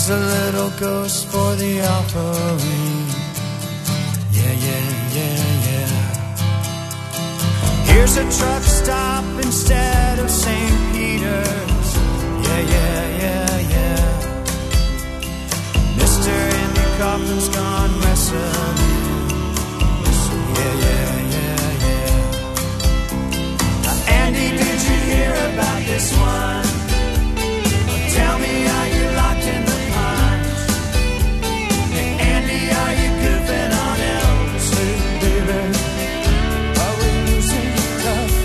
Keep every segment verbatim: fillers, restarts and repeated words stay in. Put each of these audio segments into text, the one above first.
Here's a little ghost for the offering. Yeah, yeah, yeah, yeah. Here's a truck stop instead of Saint Peter's. Yeah, yeah, yeah, yeah. Mister Andy Kaufman's gone wrestling. Yeah, yeah, yeah, yeah. Now, Andy, did you hear about this one? Tell me, are you locked in the pines? Hey, Andy, are you goofing on Elvis? Hey, baby, are we losing touch?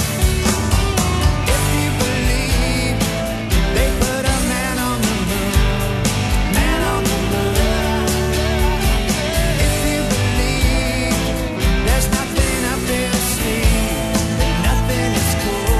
If you believe they put a man on the moon, man on the moon. If you believe there's nothing up their sleeve, then nothing is cool.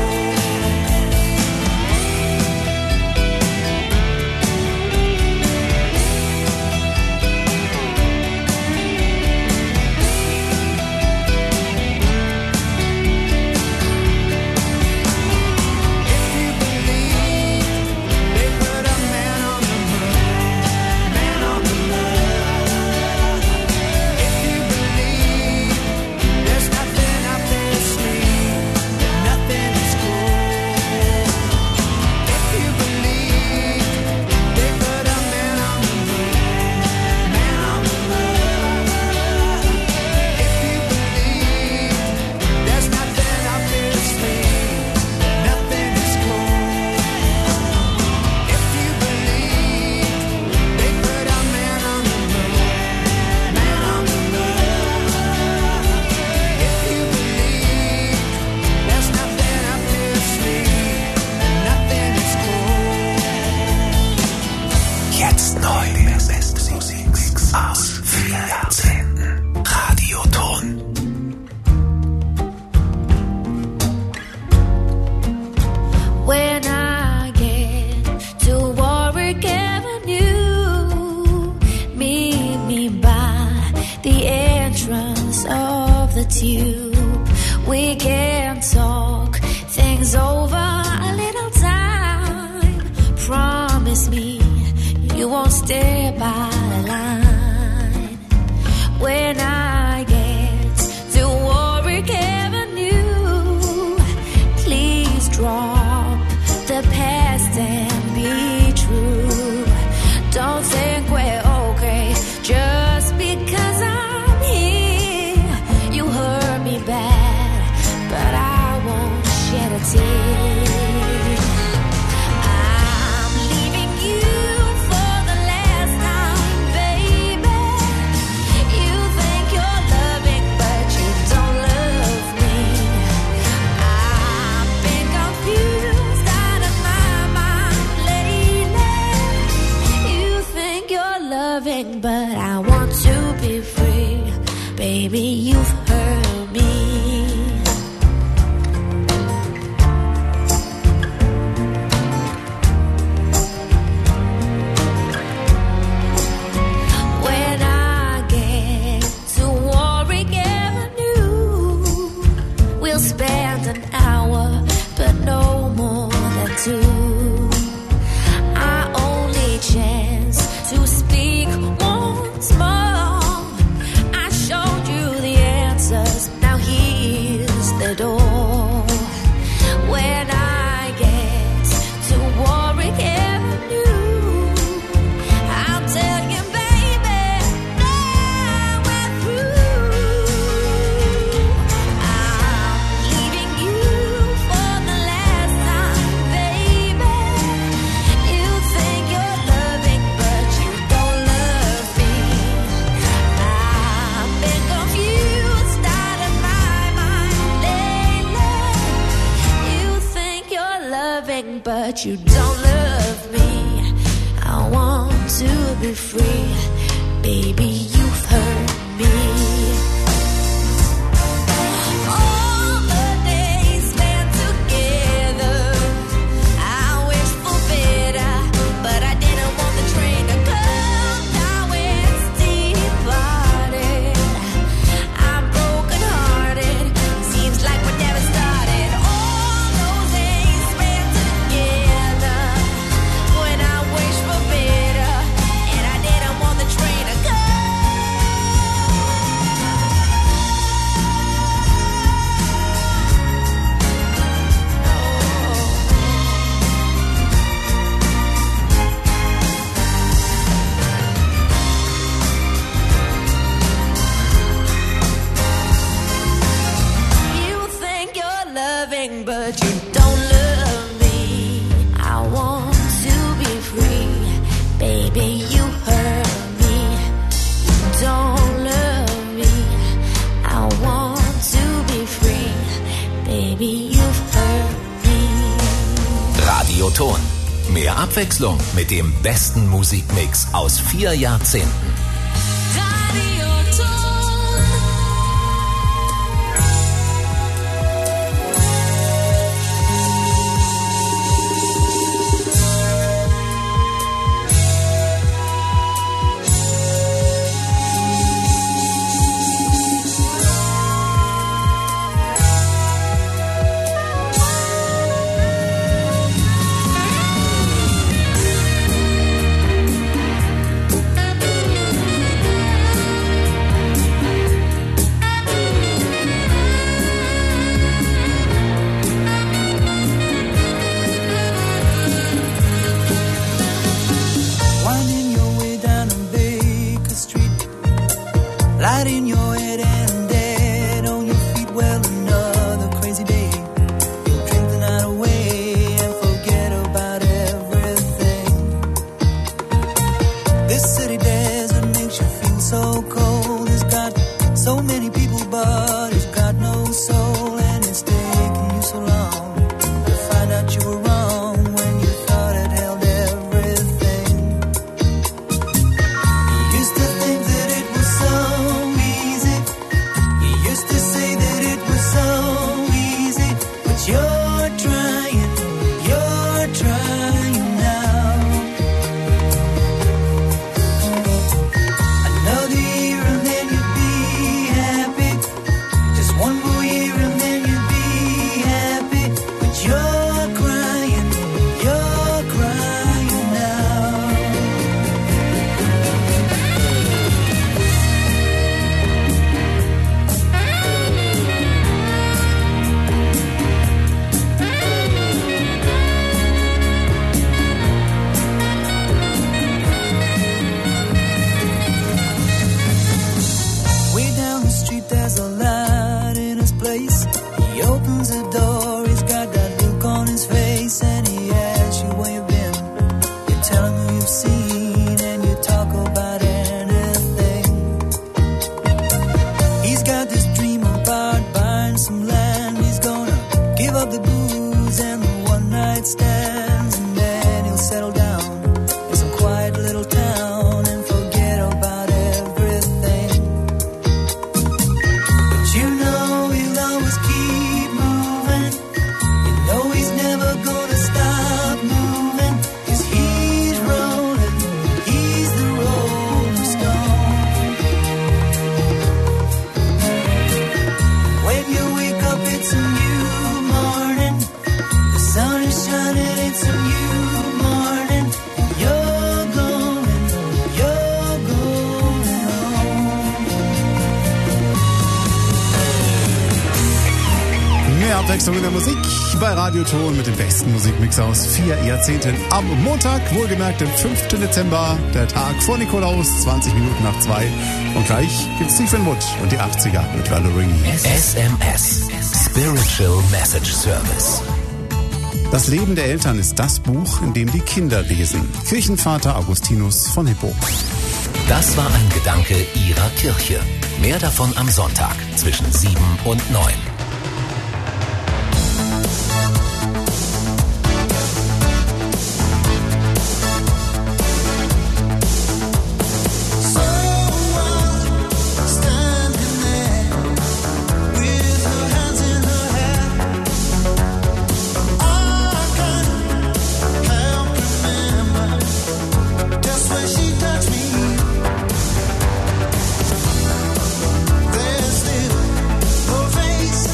But you don't love me. I want to be free. Baby, you've hurt me. All the days spent together, I wish for better, but I didn't want the train to come. Now it's departed. I'm broken hearted. Seems like we never started. All those days spent together, when I wish for better, everything, but you don't love me. I want to be free, baby, you hurt me. You don't love me. I want to be free, baby, you've hurt me. Radioton. Mehr Abwechslung mit dem besten Musikmix aus vier Jahrzehnten. Abwechslung in der Musik bei Radioton mit dem besten Musikmix aus vier Jahrzehnten. Am Montag, wohlgemerkt, dem fünften Dezember, der Tag vor Nikolaus, zwanzig Minuten nach zwei. Und gleich gibt's Stephen Wood und die achtziger mit Valerie. S M S, Spiritual Message Service. Das Leben der Eltern ist das Buch, in dem die Kinder lesen. Kirchenvater Augustinus von Hippo. Das war ein Gedanke Ihrer Kirche. Mehr davon am Sonntag zwischen sieben und neun. There's still no face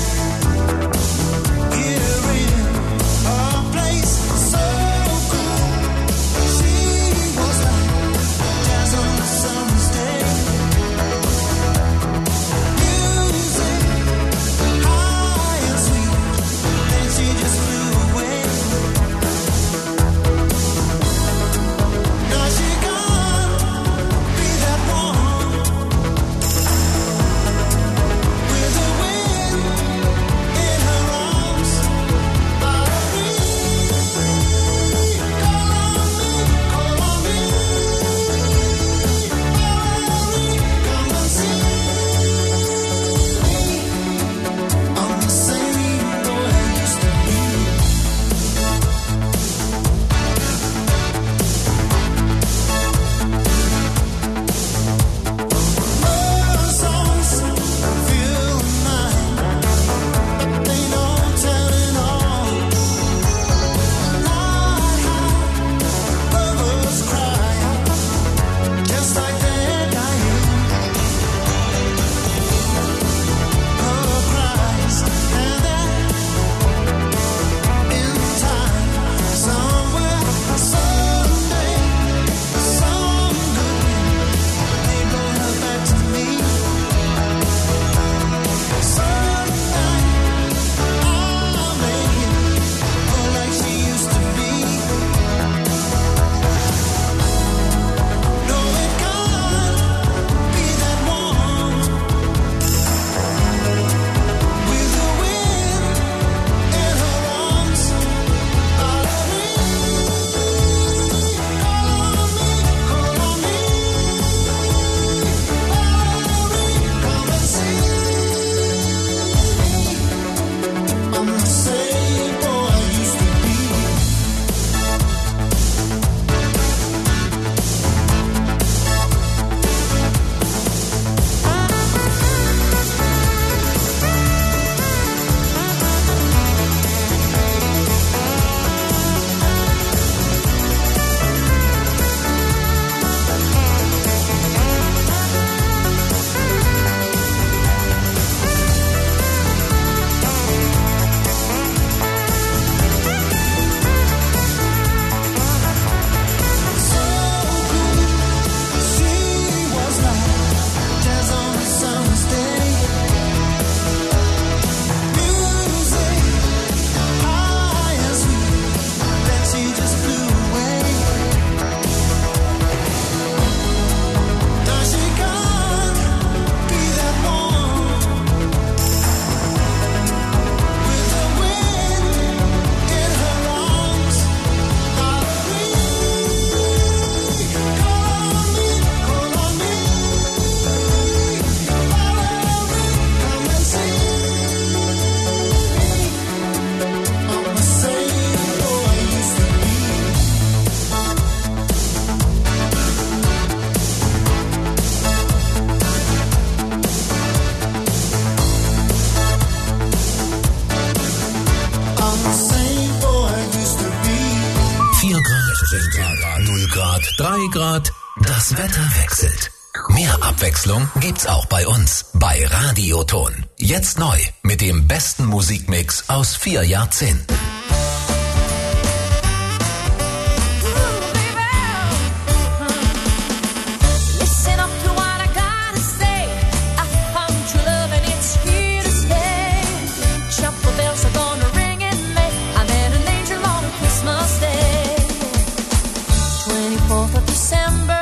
Grad, drei Grad. Das Wetter wechselt. Mehr Abwechslung gibt's auch bei uns, bei Radioton. Jetzt neu, mit dem besten Musikmix aus vier Jahrzehnten. December